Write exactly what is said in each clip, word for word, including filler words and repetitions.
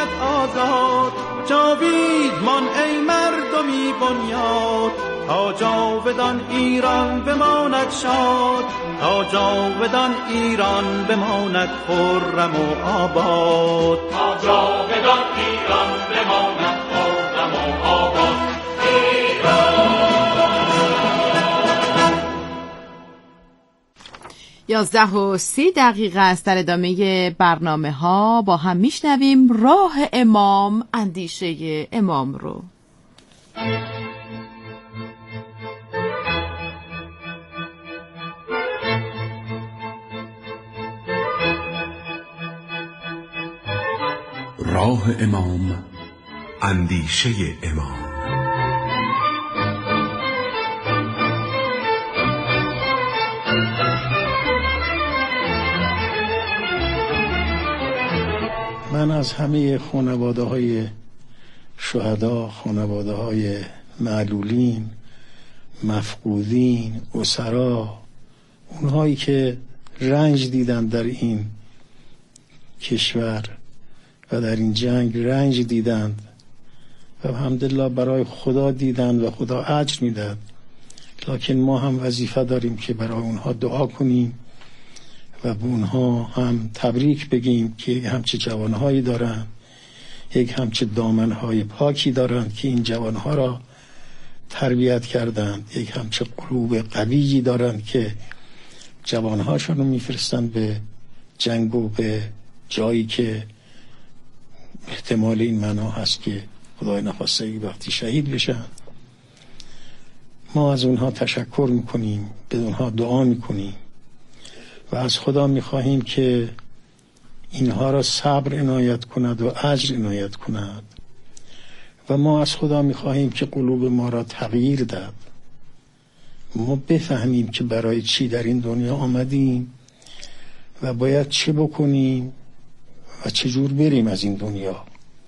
بماند آزاد، جاوید مان ای مردمی بنیاد. تا جاودان ایران بماند شاد، تا جاودان ایران بماند خرم و آباد. تا جاودان ایران بماند خرم و آباد. یازده و سی دقیقه است. در ادامه برنامه ها با هم میشنویم راه امام، اندیشه امام رو. راه امام، اندیشه امام. من از همه خانواده های شهدا، خانواده های معلولین، مفقودین، اسرا، اونهایی که رنج دیدن در این کشور و در این جنگ رنج دیدند و الحمدلله برای خدا دیدند و خدا اجر میداد، لکن ما هم وظیفه داریم که برای اونها دعا کنیم و به اونها هم تبریک بگیم که یک همچه جوانهایی دارن، یک همچه دامنهای پاکی دارن که این جوانها را تربیت کردند، یک همچه قلوب قویی دارن که جوانهاشون رو میفرستن به جنگ و به جایی که احتمال این معنا هست که خدای نخواسته وقتی شهید بشن. ما از اونها تشکر میکنیم، به اونها دعا میکنیم و از خدا میخواهیم که اینها را صبر عنایت کند و اجر عنایت کند و ما از خدا میخواهیم که قلوب ما را تغییر داد، ما بفهمیم که برای چی در این دنیا آمدیم و باید چه بکنیم و چجور بریم از این دنیا.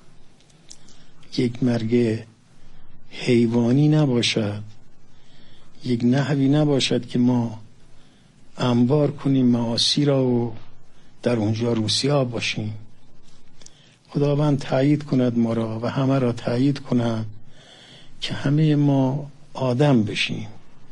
یک مرگ حیوانی نباشد، یک نحوی نباشد که ما انبار کنیم معاصی را و در اونجا روسیا باشیم. خداوند تایید کند ما را و همه را تایید کند که همه ما آدم بشیم.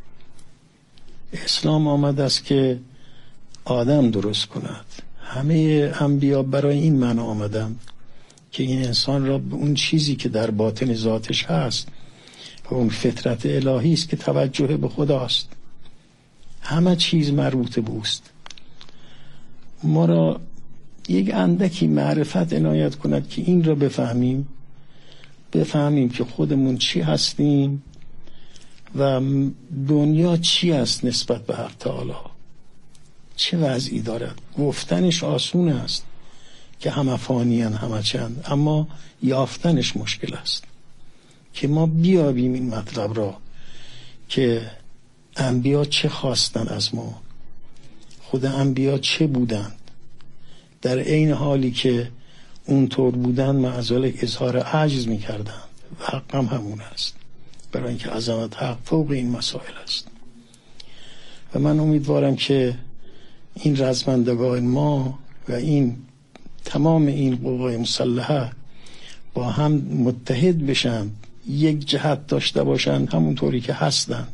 اسلام آمد است که آدم درست کند. همه انبیا برای این معنی آمدند که این انسان را به اون چیزی که در باطن ذاتش هست و اون فطرت الهی است که توجه به خداست، همه چیز مربوط به اوست، ما را یک اندکی معرفت عنایت کند که این را بفهمیم، بفهمیم که خودمون چی هستیم و دنیا چی است نسبت به حق تعالی، چه وضعی دارد. گفتنش آسون است که همه فانیان همه چند، اما یافتنش مشکل است که ما بیابیم این مطلب را که انبیا چه خواستن از ما، خود انبیا چه بودند، در عین حالی که اونطور بودند معذالک اظهار عجز میکردند و حق هم همون است، برای اینکه عظمت حق فوق این مسائل است. و من امیدوارم که این رزمندگان ما و این تمام این قوای مسلحه با هم متحد بشن، یک جهت داشته باشن، همونطوری که هستن.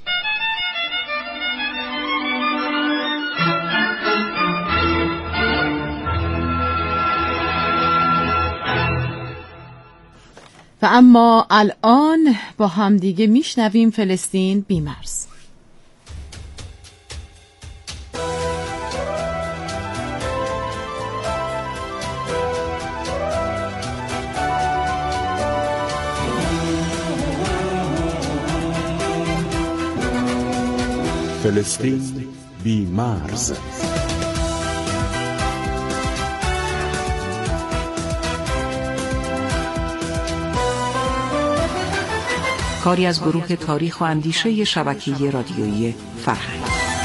و اما الان با هم دیگه میشنویم فلسطین بی‌مرز. فلسطین بی‌مرز. کاری از گروه تاریخ و اندیشه شبکه رادیویی فرهنگ.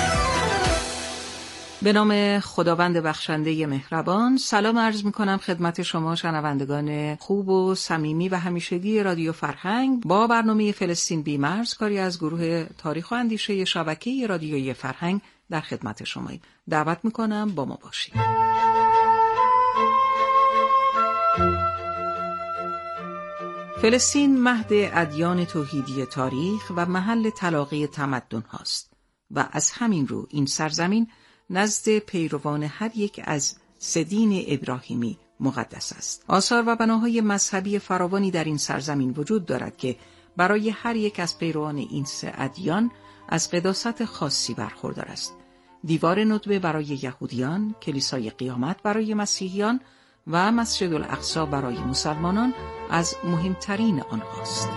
به نام خداوند بخشنده مهربان، سلام عرض می کنم خدمت شما شنوندگان خوب و صمیمی و همیشگی رادیو فرهنگ با برنامه فلسطین بی‌مرز، کاری از گروه تاریخ و اندیشه شبکه رادیویی فرهنگ در خدمت شماییم. دعوت می کنم با ما باشید. فلسطین مهد ادیان توحیدی تاریخ و محل تلاقی تمدن هاست و از همین رو این سرزمین نزد پیروان هر یک از سه دین ابراهیمی مقدس است. آثار و بناهای مذهبی فراوانی در این سرزمین وجود دارد که برای هر یک از پیروان این سه ادیان از قداست خاصی برخوردار است. دیوار ندبه برای یهودیان، کلیسای قیامت برای مسیحیان و مسجد الاقصی برای مسلمانان از مهمترین آنهاست.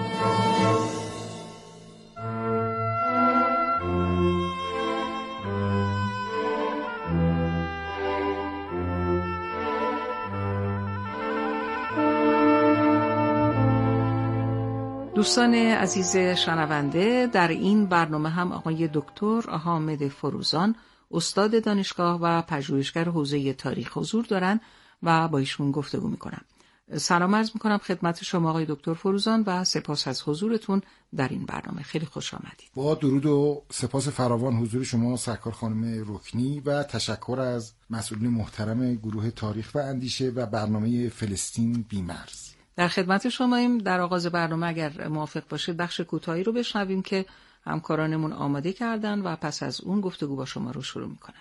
دوستان عزیز شنونده، در این برنامه هم آقای دکتر حامد فروزان، استاد دانشگاه و پژوهشگر حوزه تاریخ حضور دارن و با ایشون گفتگو میکنم. سلام عرض میکنم خدمت شما آقای دکتر فروزان و سپاس از حضورتون در این برنامه. خیلی خوش آمدید. با درود و سپاس فراوان حضور شما سرکار خانم رکنی و تشکر از مسئولین محترم گروه تاریخ و اندیشه و برنامه فلسطین بی‌مرز. در خدمت شماییم. در آغاز برنامه اگر موافق باشید بخش کوتاهی رو بشنویم که همکارانمون آماده کردن و پس از اون گفتگو با شما رو شروع میکنم.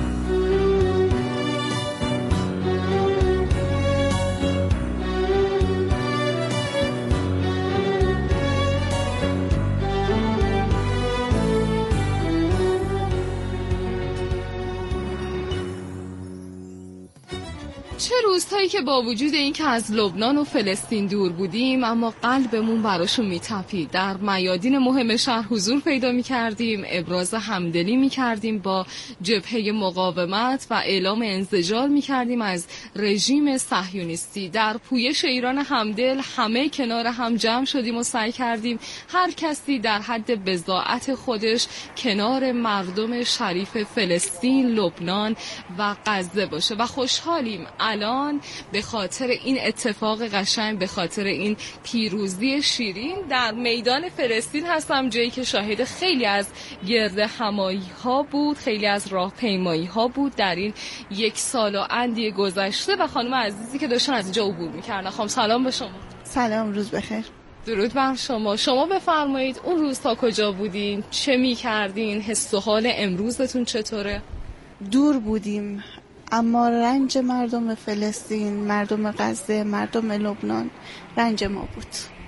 چه روزهایی که با وجود این که از لبنان و فلسطین دور بودیم اما قلبمون براشون میتپید. در میادین مهم شهر حضور پیدا میکردیم، ابراز همدلی میکردیم با جبهه مقاومت و اعلام انزجار میکردیم از رژیم صهیونیستی. در پویش ایران همدل همه کنار هم جمع شدیم و سعی کردیم هر کسی در حد بضاعت خودش کنار مردم شریف فلسطین، لبنان و غزه باشه و خوشحالیم الان به خاطر این اتفاق قشنگ، به خاطر این پیروزی شیرین در میدان فلسطین هستم، جایی که شاهد خیلی از گرد همایی ها بود، خیلی از راهپیمایی ها بود در این یک سال و اندی گذشته و خانم عزیزی که داشتن از اینجا عبور میکردن. خانم سلام به شما. سلام، روز بخیر. درود بر شما. شما بفرمایید اون روز تا کجا بودین؟ چه میکردین؟ حس و حال امروزتون چطوره؟ دور بودیم اما رنج مردم فلسطین، مردم غزه، مردم لبنان رنج ما بود.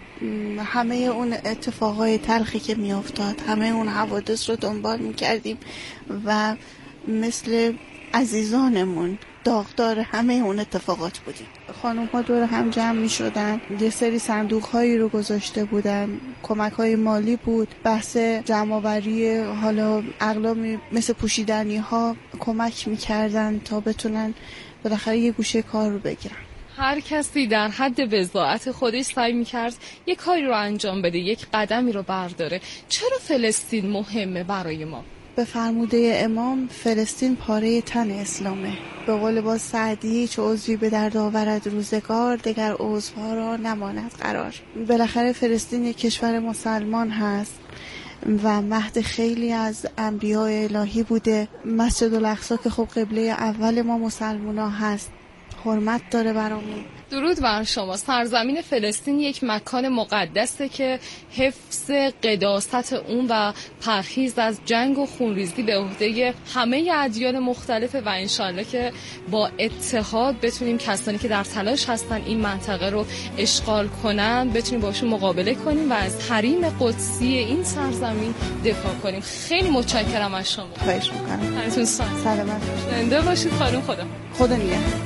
همه اون اتفاقای تلخی که می افتاد، همه اون حوادث رو دنبال می کردیم و مثل عزیزانمون داغدار همه اون اتفاقات بودیم. خانم ها دور هم جمع می شدن، یه سری صندوق هایی رو گذاشته بودن، کمک های مالی بود، بحث جمع‌آوری حالا اقلامی مثل پوشیدنی ها کمک می کردن تا بتونن بالاخره یه گوشه کار رو بگیرن. هر کسی در حد بضاعت خودش سعی می‌کرد یک کاری رو انجام بده، یک قدمی رو برداره. چرا فلسطین مهمه برای ما؟ به فرموده امام فلسطین پاره تن اسلامه. به قول با سعدی چه عضوی به درد آورد روزگار، دگر عضوها را نماند قرار. بالاخره فلسطین یک کشور مسلمان هست و مهد خیلی از انبیاء الهی بوده. مسجد الاقصی که خب قبله اول ما مسلمان‌ها هست، حرمت داره برامون. درود بر شما. سرزمین فلسطین یک مکان مقدسه که حفظ قداست اون و پرهیز از جنگ و خونریزی به عهده همه ادیان مختلفه و انشالله که با اتحاد بتونیم کسانی که در تلاش هستن این منطقه رو اشغال کنن بتونیم باشون مقابله کنیم و از حریم قدسی این سرزمین دفاع کنیم. خیلی متشکرم از شما. خواهش می‌کنم. هرتون سلامت باشید. زنده باشید. خانم خدا. خدا نگهدار.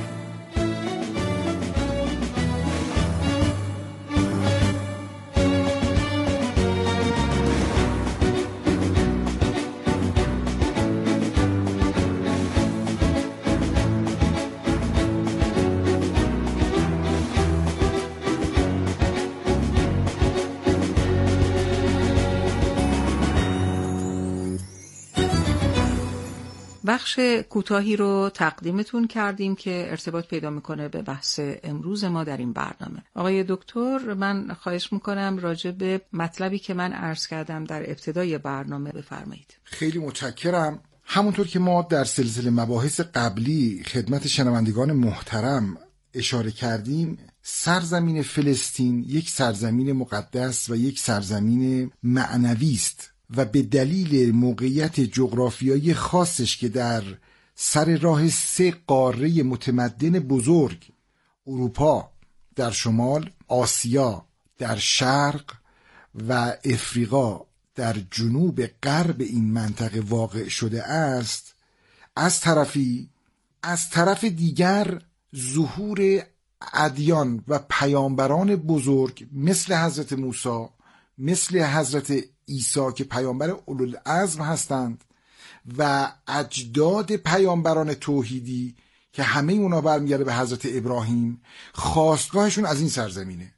بخش کوتاهی رو تقدیمتون کردیم که ارتباط پیدا میکنه به بحث امروز ما در این برنامه. آقای دکتر، من خواهش میکنم راجع به مطلبی که من عرض کردم در ابتدای برنامه بفرمایید. خیلی متشکرم. همونطور که ما در سلسله مباحث قبلی خدمت شنوندگان محترم اشاره کردیم، سرزمین فلسطین یک سرزمین مقدس و یک سرزمین معنوی است و به دلیل موقعیت جغرافیایی خاصش که در سر راه سه قاره متمدن بزرگ، اروپا در شمال، آسیا در شرق و افریقا در جنوب غرب این منطقه واقع شده است، از طرفی از طرف دیگر ظهور ادیان و پیامبران بزرگ مثل حضرت موسی، مثل حضرت عیسی که پیامبر اولوالعزم هستند و اجداد پیامبران توحیدی که همه اونا برمیگرده به حضرت ابراهیم، خاستگاهشون از این سرزمینه.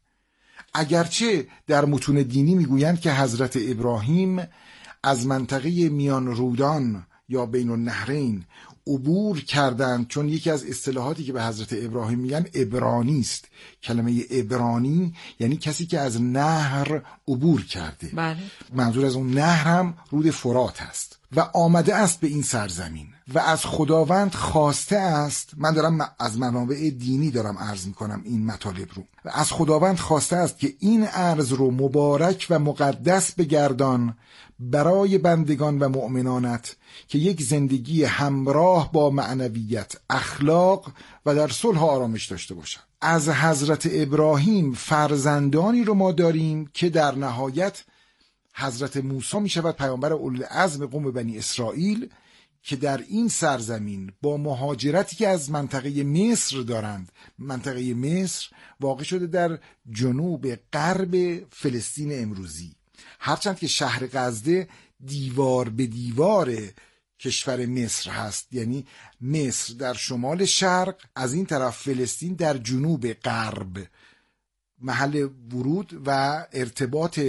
اگرچه در متون دینی میگویند که حضرت ابراهیم از منطقه میان رودان یا بین النهرین عبور کردند، چون یکی از اصطلاحاتی که به حضرت ابراهیم میگن عبرانی است. کلمه عبرانی یعنی کسی که از نهر عبور کرده. بله. منظور از اون نهر هم رود فرات است و آمده است به این سرزمین و از خداوند خواسته است. من دارم از منابع دینی دارم عرض میکنم این مطالب رو. و از خداوند خواسته است که این ارض رو مبارک و مقدس بگردان برای بندگان و مؤمنانت که یک زندگی همراه با معنویت، اخلاق و در صلح و آرامش داشته باشند. از حضرت ابراهیم فرزندانی رو ما داریم که در نهایت حضرت موسی می شود پیامبر اولوالعزم قوم بنی اسرائیل که در این سرزمین با مهاجرتی که از منطقه مصر دارند، منطقه مصر واقع شده در جنوب غرب فلسطین امروزی، هرچند که شهر غزه دیوار به دیوار کشور مصر هست، یعنی مصر در شمال شرق، از این طرف فلسطین در جنوب غرب. محل ورود و ارتباط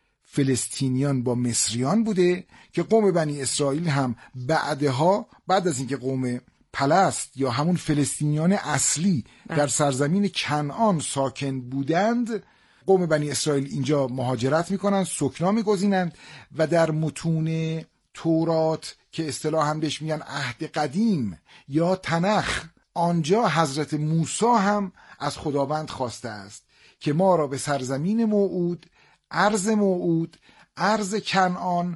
فلسطینیان با مصریان بوده که قوم بنی اسرائیل هم بعدها، بعد از اینکه قوم پلست یا همون فلسطینیان اصلی در سرزمین کنعان ساکن بودند، قوم بنی اسرائیل اینجا مهاجرت میکنند، سکنا میگزینند و در متون تورات که اصطلاح هم بهش میگن عهد قدیم یا تنخ، آنجا حضرت موسی هم از خداوند خواسته است که ما را به سرزمین موعود، ارض موعود، ارض کنعان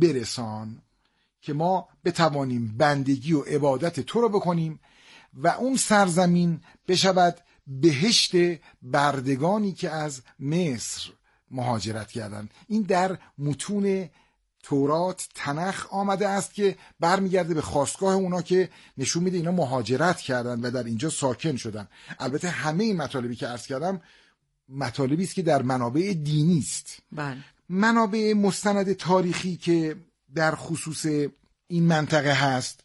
برسان که ما بتوانیم بندگی و عبادت تو رو بکنیم و اون سرزمین بشود بهشت بردگانی که از مصر مهاجرت کردند. این در متون تورات تنخ آمده است که برمیگرده به خاستگاه اونا که نشون میده اینا مهاجرت کردن و در اینجا ساکن شدن. البته همه این مطالبی که عرض کردم مطالبی است که در منابع دینی است. بله. منابع مستند تاریخی که در خصوص این منطقه هست،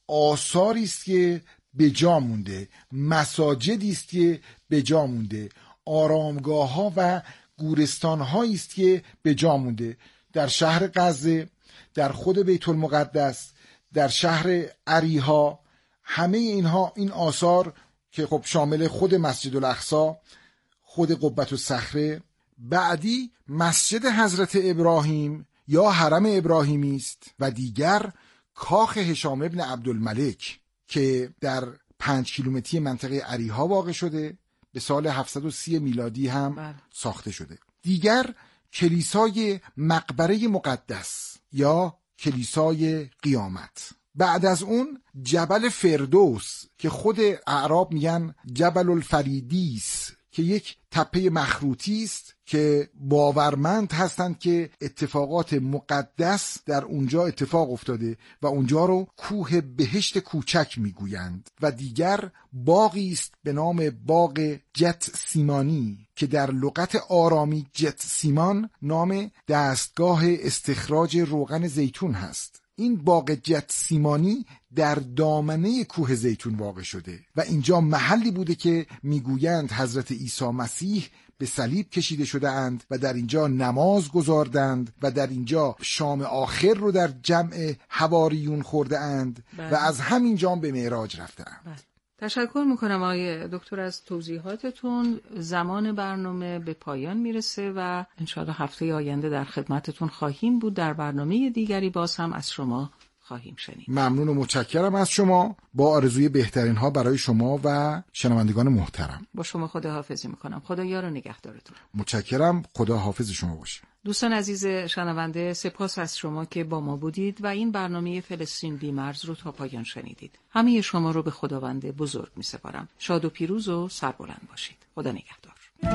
آثاری است که به جا مونده، مساجدی است که به جا مونده، آرامگاه ها و گورستان هایی است که به جا مونده در شهر غزه، در خود بیت المقدس، در شهر عریها. همه اینها، این آثار که خب شامل خود مسجد الاقصی، خود قبة الصخره، بعدی مسجد حضرت ابراهیم یا حرم ابراهیمی است و دیگر کاخ هشام ابن عبدالملک که در پنج کیلومتری منطقه عریها واقع شده، به سال هفتصد و سی میلادی هم بله. ساخته شده. دیگر کلیسای مقبره مقدس یا کلیسای قیامت. بعد از اون جبل فردوس که خود اعراب میگن جبل الفریدیس که یک تپه مخروطی است که باورمند هستند که اتفاقات مقدس در اونجا اتفاق افتاده و اونجا رو کوه بهشت کوچک میگویند. و دیگر باغی است به نام باغ جت سیمانی که در لغت آرامی جت سیمان نام دستگاه استخراج روغن زیتون هست. این باغ جت سیمانی در دامنه کوه زیتون واقع شده و اینجا محلی بوده که میگویند حضرت عیسی مسیح به صلیب کشیده شده اند و در اینجا نماز گذاردند و در اینجا شام آخر رو در جمع حواریون خورده اند و از همین جا به معراج رفته اند. تشکر میکنم آقای دکتر از توضیحاتتون. زمان برنامه به پایان میرسه و انشاءالله هفته آینده در خدمتتون خواهیم بود. در برنامه دیگری باز هم از شما خواهیم شنید. ممنون و متشکرم از شما، با آرزوی بهترین ها برای شما و شنوندگان محترم. با شما خداحافظی میکنم. خدا یار و نگهدارتون. متشکرم. خدا حافظ شما باشه. دوستان عزیز شنونده، سپاس از شما که با ما بودید و این برنامه فلسطین بی مرز رو تا پایان شنیدید. همه شما رو به خداوند بزرگ می سپارم. شاد و پیروز و سربلند باشید. خدا نگهدار.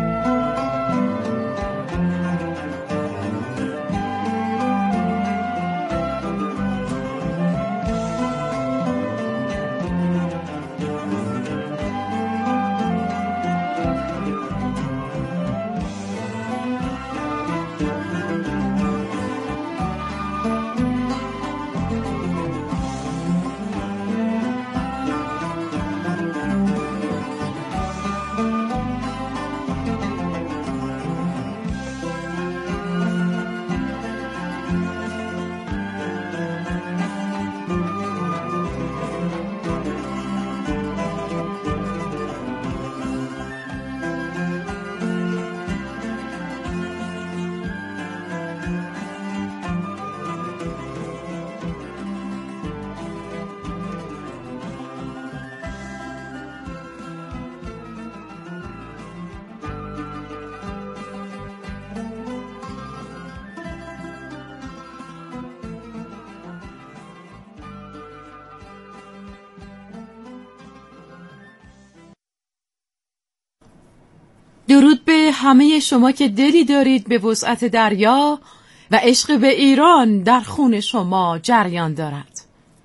درود به همه شما که دلی دارید به وسعت دریا و عشق به ایران در خون شما جریان دارد.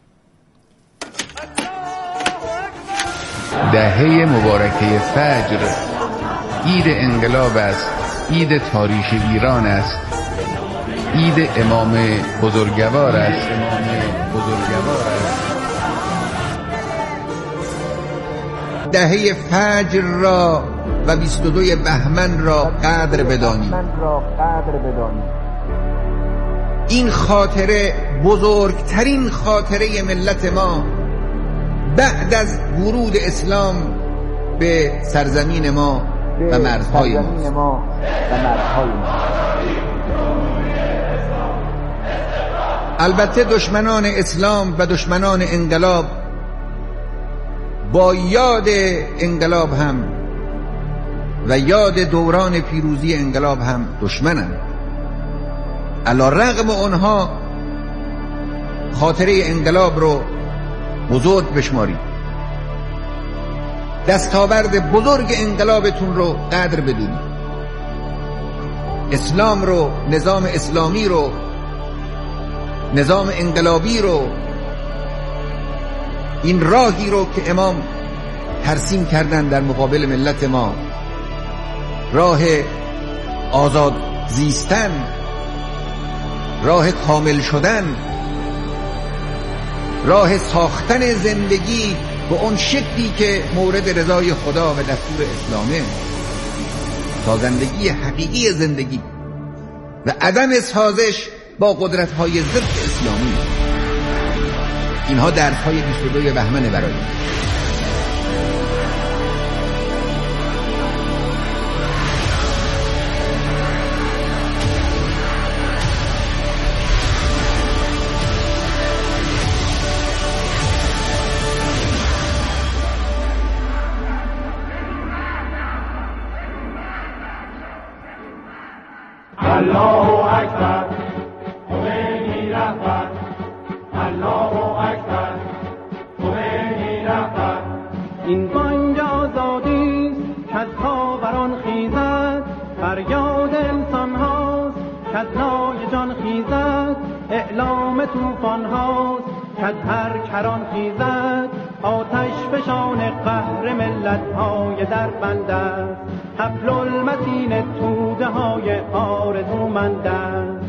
دهه مبارکه فجر عید انقلاب است، عید تاریخ ایران است، عید امام بزرگوار است. بزرگوار است. دهه فجر را و بیست و دوی بهمن را قدر بدانید. این خاطره بزرگترین خاطره ملت ما بعد از ورود اسلام به سرزمین ما و مرزهای ما. البته دشمنان اسلام و دشمنان انقلاب با یاد انقلاب هم و یاد دوران پیروزی انقلاب هم دشمنند. علی رغم اونها خاطره انقلاب رو بزرگ بشمارید، دستاورد بزرگ انقلابتون رو قدر بدونید، اسلام رو، نظام اسلامی رو، نظام انقلابی رو، این راهی رو که امام ترسیم کردن در مقابل ملت ما، راه آزاد زیستن، راه کامل شدن، راه ساختن زندگی به اون شکلی که مورد رضای خدا و دستور اسلامه، سازندگی حقیقی زندگی و عدم سازش با قدرت‌های ضد اسلامی. اینها درس‌های بیست و دوی بهمن برای الله اکبر خمینی رهبر، الله اکبر خمینی رهبر. این بانگ آزادی است که از خاوران خیزد، فریاد انسان هاست که از لای جان خیزد، اعلام طوفان هاست که از هر کران خیزد، آتش فشان قهر ملت های در بند است، حبل المتین توده های آرزومند است.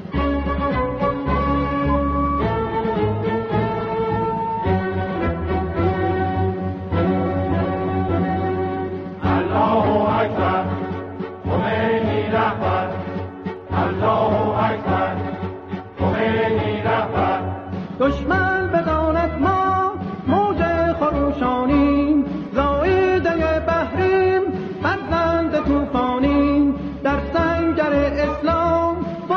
الله اکبر خمینی رهبر، الله اکبر خمینی رهبر. دشمن بداند ما موج خروشانیم، زایده بحریم، فرزند طوفانیم، در سنگر اسلام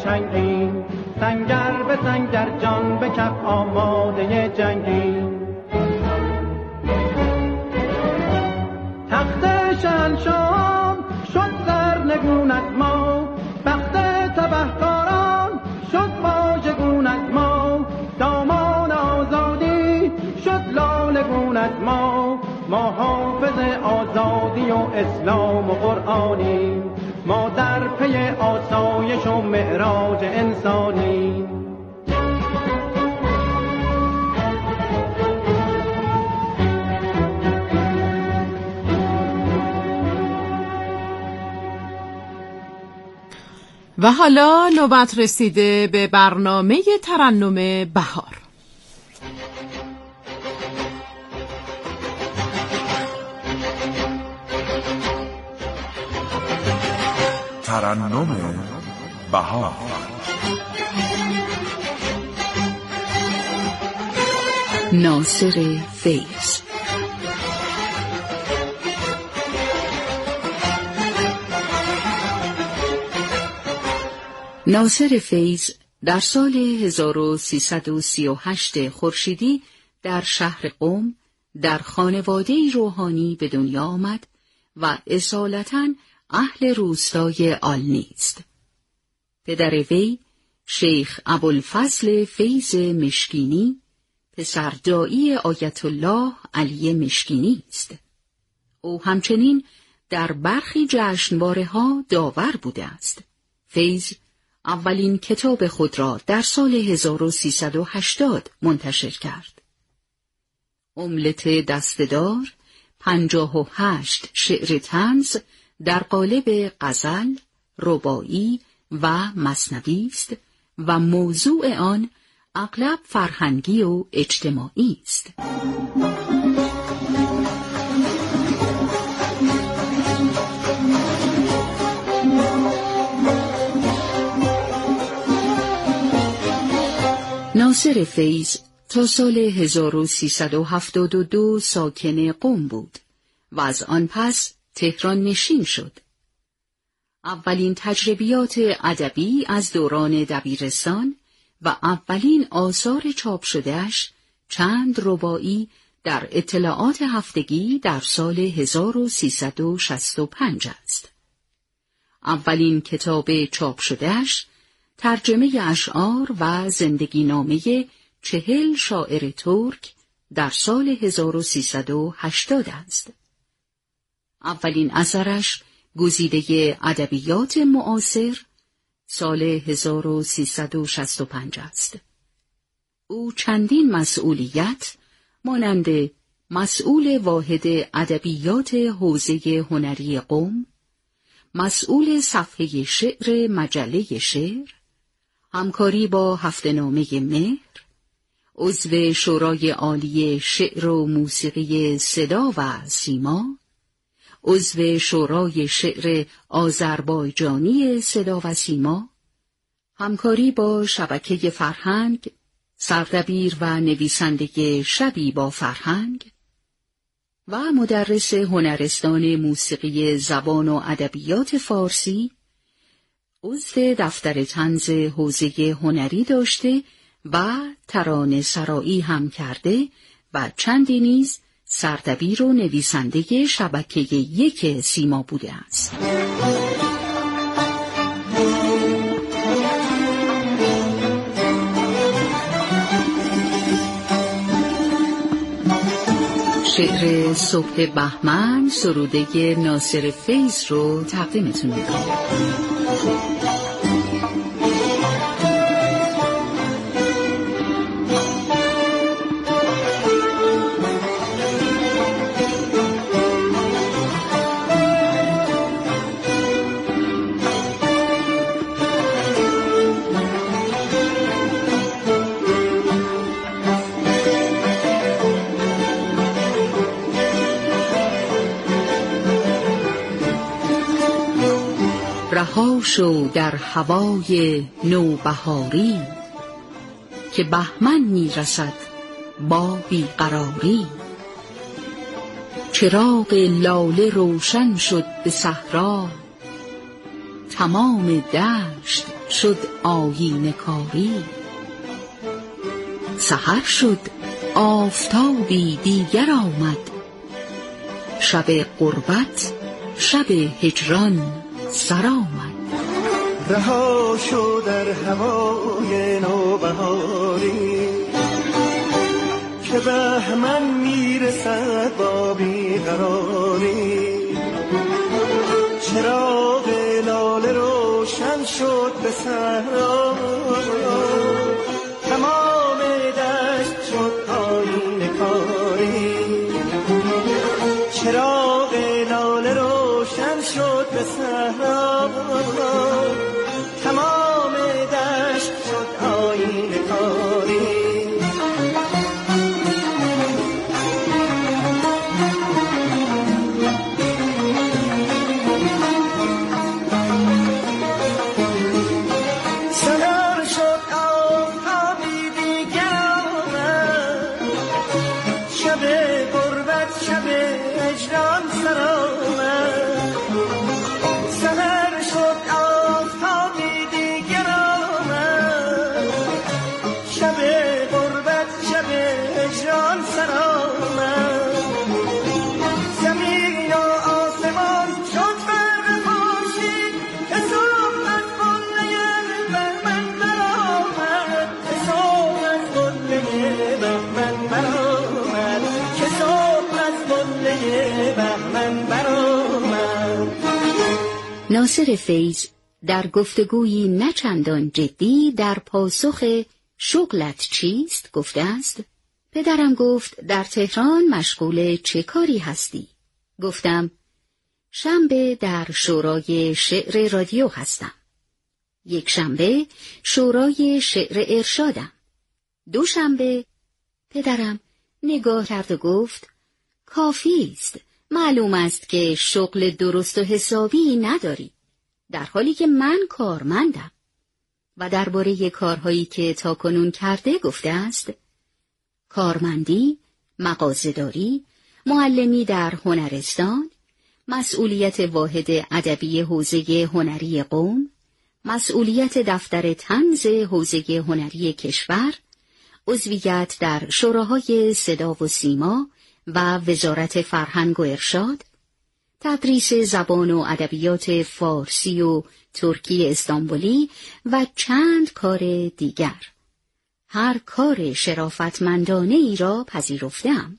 چنگین، سنگر به سنگر جان به کف آماده جنگین. تخت شهنشاه شد سرنگون از ما، بخت تبهکاران شد واژگون از ما، دامان آزادی شد لالگون از ما. ما حافظ آزادی و اسلام و قرآنیم، ما در پی آسایش و معراج انسانیم. و حالا نوبت رسیده به برنامه ترنم بهار. ترنم بهار. ناصر فیض. ناصر فیض در سال هزار و سیصد و سی و هشت خورشیدی در شهر قم در خانواده روحانی به دنیا آمد و اصالتاً اهل روستای آلنی است. پدر وی شیخ ابوالفضل فیض مشکینی پسر داعی آیت الله علی مشکینی است. او همچنین در برخی جشنواره‌ها داور بوده است. فیض اولین کتاب خود را در سال هزار و سیصد و هشتاد منتشر کرد. املت دسته‌دار پنجاه و هشت شعر طنز در قالب غزل، رباعی و مثنوی است و موضوع آن اغلب فرهنگی و اجتماعی است. ناصر فیض تا سال هزار و سیصد و هفتاد و دو ساکن قم بود و از آن پس تهران نشین شد. اولین تجربیات ادبی از دوران دبیرستان و اولین آثار چاپ شدهش چند رباعی در اطلاعات هفتگی در سال هزار و سیصد و شصت و پنج است. اولین کتاب چاپ شدهش ترجمه اشعار و زندگی نامه چهل شاعر ترک در سال هزار و سیصد و هشتاد است. اولین اثرش گزیده ادبیات معاصر سال هزار و سیصد و شصت و پنج است. او چندین مسئولیت مانند مسئول واحد ادبیات حوزه هنری قم، مسئول صفحه شعر مجله شعر، همکاری با هفته‌نامه مهر، عضو شورای عالی شعر و موسیقی صدا و سیما، عضو شورای شعر آذربایجانی صدا و سیما، همکاری با شبکه فرهنگ، سردبیر و نویسنده شبی با فرهنگ و مدرس هنرستان موسیقی زبان و ادبیات فارسی، عضو دفتر طنز حوزه هنری داشته و ترانه سرایی هم کرده و چندی نیز سردبیر و نویسنده شبکه یک سیما بوده است. شعر صبح بهمن سروده ناصر فیض رو تقدیمتون می‌کنم. رها شو در هوای نوبهاری که بهمن میرسد با بیقراری. چراغ لاله روشن شد به صحرا، تمام دشت شد آیین کاری. سحر شد آفتابی دیگر آمد، شب غربت شب هجران سر آمد. رها شد در هوای نوبهاری که بهمن میرسد با بیقراری. چراغ لاله روشن شد به صحرا، تمام دشت شد آیین کاری. چراغ لاله روشن شد به صحرا، تمام دشت شد آیین کاری. ناصر فیض در گفتگویی نه چندان جدی در پاسخ شغلت چیست گفته است: پدرم گفت در تهران مشغول چه کاری هستی؟ گفتم شنبه در شورای شعر رادیو هستم. یک شنبه شورای شعر ارشادم. دو شنبه. پدرم نگاه کرد و گفت کافی است، معلوم است که شغل درست و حسابی نداری، در حالی که من کارمندم. و درباره کارهایی که تاکنون کرده گفته است: کارمندی، مغازه‌داری، معلمی در هنرستان، مسئولیت واحد ادبی حوزه هنری قم، مسئولیت دفتر طنز حوزه هنری کشور، عضویت در شوراهای صدا و سیما و وزارت فرهنگ و ارشاد، تدریس زبان و ادبیات فارسی و ترکی استانبولی و چند کار دیگر. هر کار شرافتمندانه ای را پذیرفتم.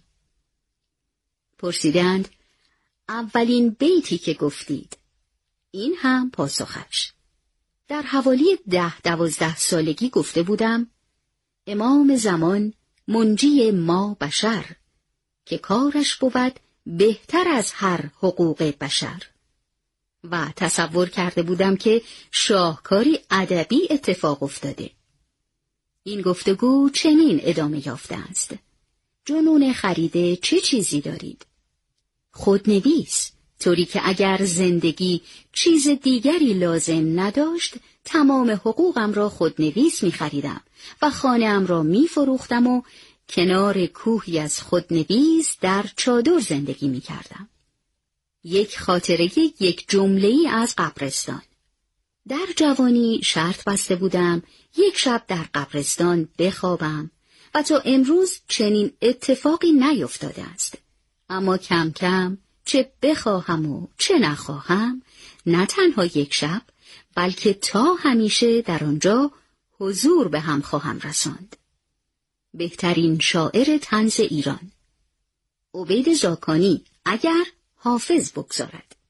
پرسیدند اولین بیتی که گفتید؟ این هم پاسخش. در حوالی ده دوازده سالگی گفته بودم امام زمان منجی ما بشر، که کارش بود بهتر از هر حقوق بشر. و تصور کرده بودم که شاهکاری ادبی اتفاق افتاده. این گفتگو چنین ادامه یافته است: جنون خریده چه چیزی دارید؟ خودنویس، طوری که اگر زندگی چیز دیگری لازم نداشت تمام حقوقم را خودنویس می خریدم و خانه‌ام را می فروختم و کنار کوهی از خودنویس در چادر زندگی می کردم. یک خاطره یک جمله‌ای از قبرستان. در جوانی شرط بسته بودم یک شب در قبرستان بخوابم و تا امروز چنین اتفاقی نیفتاده است. اما کم کم چه بخواهم و چه نخواهم، نه تنها یک شب بلکه تا همیشه در آنجا حضور به هم خواهم رساند. بهترین شاعر طنز ایران، عبید زاکانی اگر حافظ بگذارد.